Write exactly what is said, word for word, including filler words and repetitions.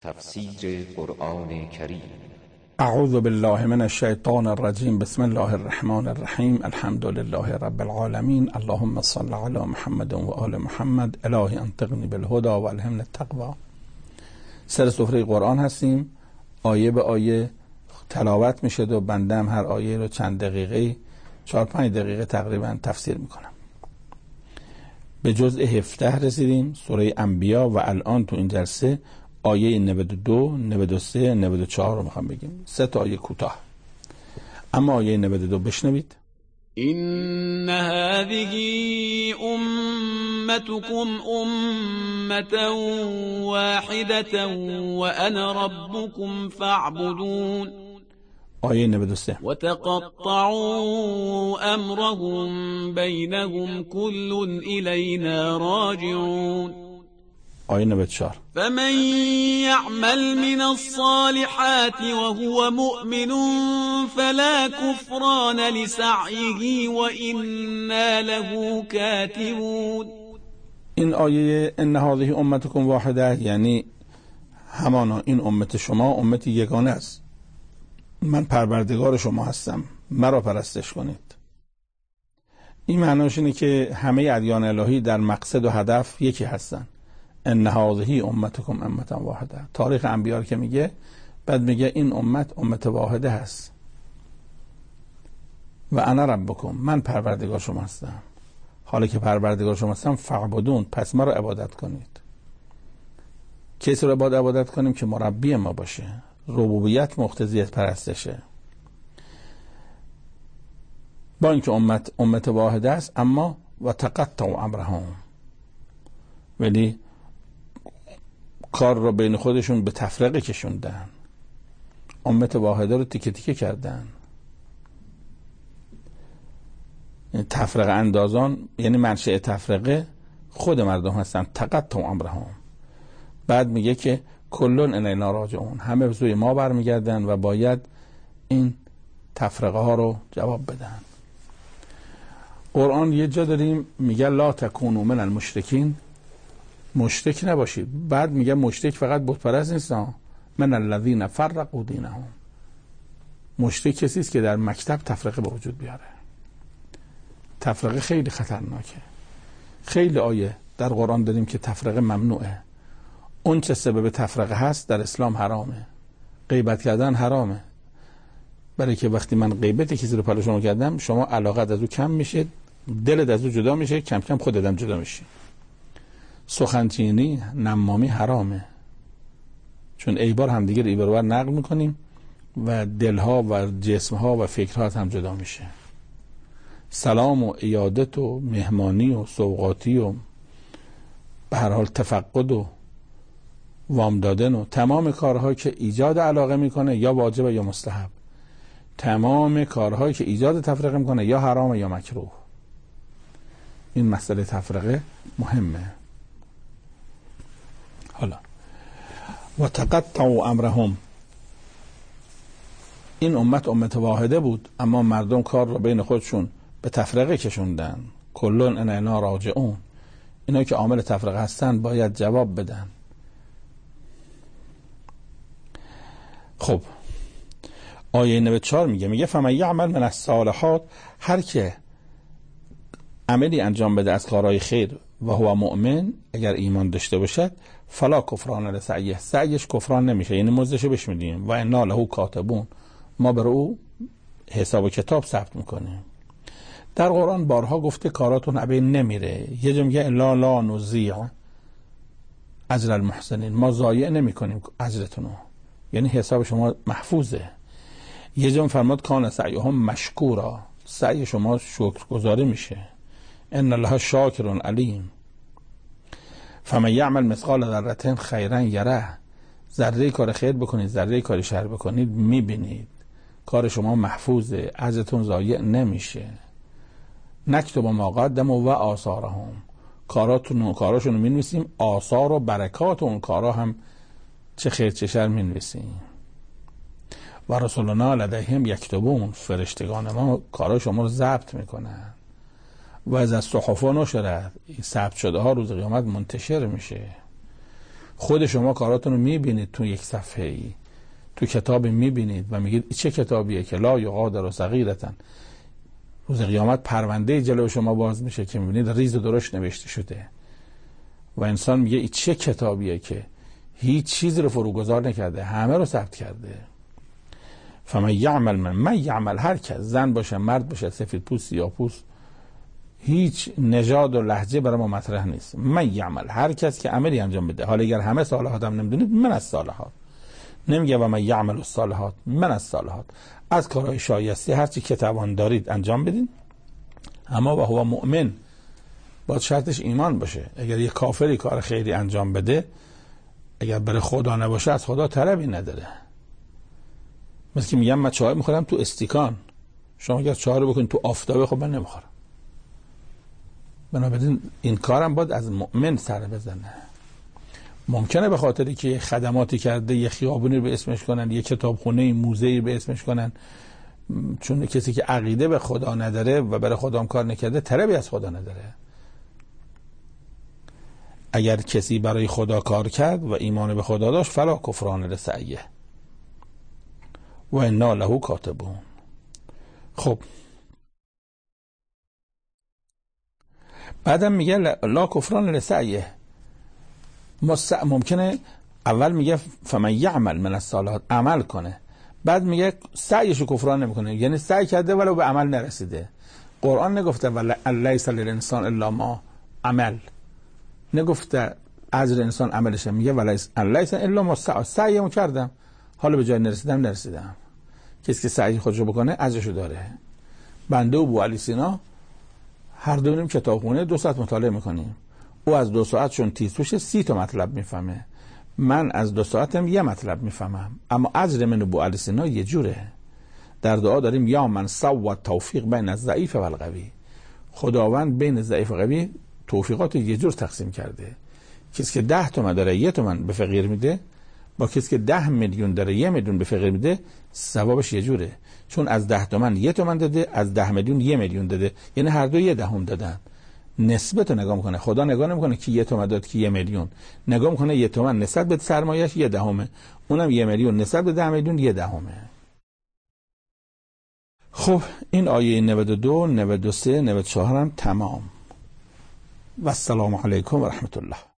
تفسیر قرآن کریم. اعوذ بالله من الشیطان الرجیم. بسم الله الرحمن الرحیم. الحمد لله رب العالمین. اللهم صل علی محمد و آل محمد. الهی انطقنی بالهدى و الهمنی التقوی. سر سفره قرآن هستیم، آیه به آیه تلاوت میشه و بنده هم هر آیه رو چند دقیقه چهار پنج دقیقه تقریبا تفسیر میکنم. به جزء هفده رسیدیم، سوره انبیا، و الان تو این جلسه آیه نود و دو، نود و سه، نود و چهار رو میخوام بگیم. سه تا آیه کوتاه، اما آیه نود و دو بشنوید. إن هذه أمتكم أمة واحدة وأنا ربكم فاعبدون. آیه نود و سه. وتقطعوا أمرهم بينهم كل إلينا راجعون. آیه نود و چهار. فمن يعمل من الصالحات وهو مؤمن فلا كفران لسعيه وإنا له كاتبون. این آیه ان هذه امتکم واحده یعنی همانا این امت شما امت یگانه است، من پروردگار شما هستم، مرا پرستش کنید. این معناش اینه که همه ادیان الهی در مقصد و هدف یکی هستن. ان هذه امتکم امه واحده. تاریخ انبیا که میگه، بعد میگه این امت امت واحده هست. و انا ربکم، من پروردگار شما هستم. حالا که پروردگار شما هستم فعبدون، پس ما رو عبادت کنید. کسی رو باید عبادت کنیم که مربی ما باشه. ربوبیت مقتضیت پرستشه. با اینکه امت امت واحده است، اما و تقطعوا امرهم، ولی کار رو بین خودشون به تفرقه کشوندن. امت واحده رو تیکه تیکه کردن. تفرقه اندازان یعنی منشأ تفرقه خود مردم هستن. تقطعوا امرهم. بعد میگه که کلون الینا راجعون، همه به سوی ما برمیگردن و باید این تفرقه ها رو جواب بدن. قرآن یه جا داریم میگه لا تکونوا من المشرکین، مشرک نباشید. بعد میگه مشرک فقط بت پرست نیست، من الذین فرقوا دینهم. مشرک کسی است که در مکتب تفرقه به وجود بیاره. تفرقه خیلی خطرناکه. خیلی آیه در قرآن داریم که تفرقه ممنوعه. اون چه سبب تفرقه هست در اسلام حرامه. غیبت کردن حرامه، برای که وقتی من غیبت کسی رو پلو شما کردم، شما علاقت از او کم میشه، دلت از او جدا میشه، کم کم خودت هم جدا میشی. سخنچینی، نمامی حرامه، چون ایبار همدیگه رو ایبرور نقل میکنیم و دلها و جسمها و فکرها هم جدا میشه. سلام و عیادت و مهمانی و سوغاتی و به هر حال تفقد و وام دادن و تمام کارهایی که ایجاد علاقه میکنه یا واجب یا مستحب، تمام کارهایی که ایجاد تفرقه میکنه یا حرام یا مکروه. این مسئله تفرقه مهمه. حالا و تقطعوا امرهم، این امت امت واحده بود، اما مردم کار رو بین خودشون به تفرقه کشوندن. کلون الینا راجعون، اینا که عامل تفرقه هستن باید جواب بدن. خب آیه نود و چهار میگه میگه فمن یعمل من الصالحات، هر که عملی انجام بده از کارهای خیر و هو مؤمن، اگر ایمان داشته باشد، فلا کفران لسعیه، سعیش کفران نمیشه، یعنی مزدشو بهش میدیم. و انا له کاتبون، ما بر او حساب و کتاب ثبت میکنیم. در قرآن بارها گفته کاراتون ابین نمیره. یه جا میگه الا لا نضیع اجر المحسنین، ما ضایع نمیکنیم اجرتونو، یعنی حساب شما محفوظه. یه جا فرمود کان سعیهم مشکورا، سعی شما شکرگزاری میشه. ان الله شاکر علیم. فمن یعمل مثقال ذره خیرا یره، ذره کار خیر بکنید، ذره کار شر بکنید، میبینید کار شما محفوظه، اجرتون ضایع نمیشه. نکتب ما قدموا و آثارهم، کاراتون و کاراشون رو مینویسیم، آثار و برکات اون کارا هم چه خیر چه شر مینویسیم. و رسولنا لدیهم یکتبون، فرشتگان ما کارا شما رو ضبط میکنن. و از الصحف نشرت، ثبت شده ها روز قیامت منتشر میشه. خود شما کاراتون رو میبینید تو یک صفحه ای، تو کتاب میبینید و میگید چه کتابیه که لا یغادر صغیرة، روز قیامت پرونده جلو شما باز میشه که میبینید ریز و درشت نوشته شده و انسان میگه این چه کتابیه که هیچ چیزی رو فروگذار نکرده، همه رو ثبت کرده. فمن یعمل من من یعمل، هر کس، زن باشه مرد باشه، سفید پوست سیاه پوست، هیچ نژاد و لهجه برای ما مطرح نیست. من یعمل، هر کس که عملی انجام بده. حالا اگر همه صالحات هم نمیدونید، من از صالحات نمیگه و من یعمل الصالحات، من از صالحات، از کارهای شایسته هر چی که توان دارید انجام بدین. اما و هو مؤمن، باید شرطش ایمان باشه. اگر یه کافری کار خیری انجام بده، اگر برای خدا نباشه از خدا طلبی نداره. مثل که میگم من چای میخورم تو استیکان، شما اگر چای رو بکنید تو آفتابه، خب من نمیخورم. بنابراین این کارم باید از مؤمن سر بزنه. ممکنه به خاطری که خدماتی کرده یه خیابونی رو به اسمش کنن، یه کتابخونه موزه‌ای رو به اسمش کنن، چون کسی که عقیده به خدا نداره و برای خدا هم کار نکرده طلبی از خدا نداره. اگر کسی برای خدا کار کرد و ایمان به خدا داشت، فلا کفران لسعیه و انا له کاتبون. خب بعدم میگه لا کفران لسعیه. ممکنه اول میگه فمن یعمل من الصالحات، عمل کنه، بعد میگه سعیشو کفران نمیکنه، یعنی سعی کرده ولو به عمل نرسیده. قرآن نگفته ولی لیس للانسان الا ما عمل، نگفته اجر انسان عملشه، میگه ولی لیس الا ما سعی، سعیمو کردم حالا به جای نرسیدم نرسیدم. کسی که سعی خودشو بکنه اجرشو داره. بنده و ابو علی سینا هر دو میریم کتابخونه، دو ساعت مطالعه میکنیم. او از دو ساعت چون تیز توشه سی تا مطلب میفهمه، من از دو ساعتم یه مطلب میفهمم، اما اجر من ابو علی سینا یه جوره. در دعا داریم یا من سوى توفیق بین الضعیف و القوی، خداوند بین ضعیف و قوی توفیقات یه جور تقسیم کرده. کسی که ده تومن داره یه تومن به فقیر میده، با کسی که ده میلیون داره یه میلیون به فقیر میده، ثوابش یه جوره، چون از ده تومن یه تومن داده، از ده میلیون یه میلیون داده، یعنی هر دو یه دهم دادن. نسبت رو نگاه میکنه، خدا نگاه نمیکنه که یه تومن داد که یه میلیون، نگاه میکنه یه تومن نسبت به سرمایه‌اش یه دهمه، اونم یه میلیون نسبت به ده میلیون یه دهمه. خب این آیه نود و دو، نود و سه، نود و چهار هم تمام. و السلام علیکم و رحمت الله.